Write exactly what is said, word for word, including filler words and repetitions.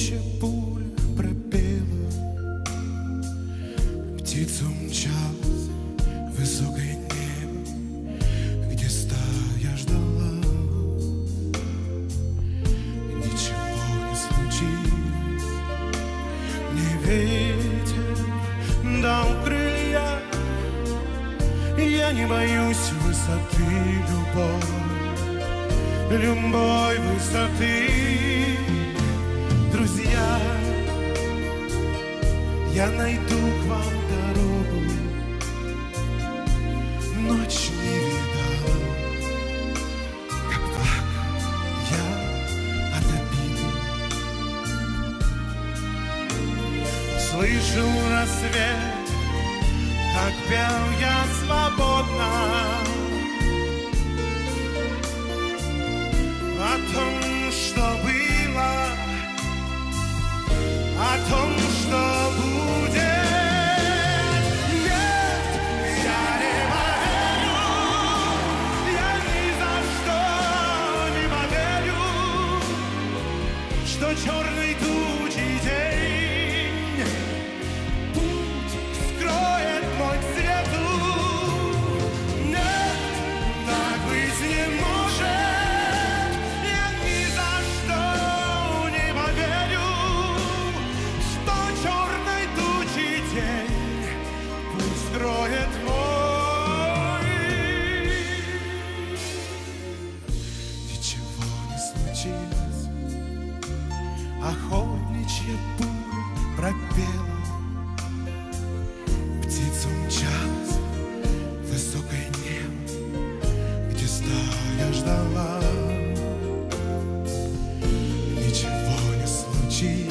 охотничья пуля пропела, птица умчалась в высокое небо, где стая ждала. Ничего не случилось, мне ветер дал крылья. Я не боюсь высоты, любовь, любой высоты. Друзья, я найду к вам дорогу, ночь не видала, как плакал я от обиды. Слышал рассвет, как пел я свободно о том, что было, о том, что будет. Нет, я не поверю, я ни за что не поверю, что черный тучи день путь скроет мой к свету. Нет, так быть не может, я ни за что не поверю, что черной тучи день путь скроет мой. Ничего не случилось, охотничья пуля пропела, птица умчалась в высокое небо, где стая ждала. Ничего не случилось.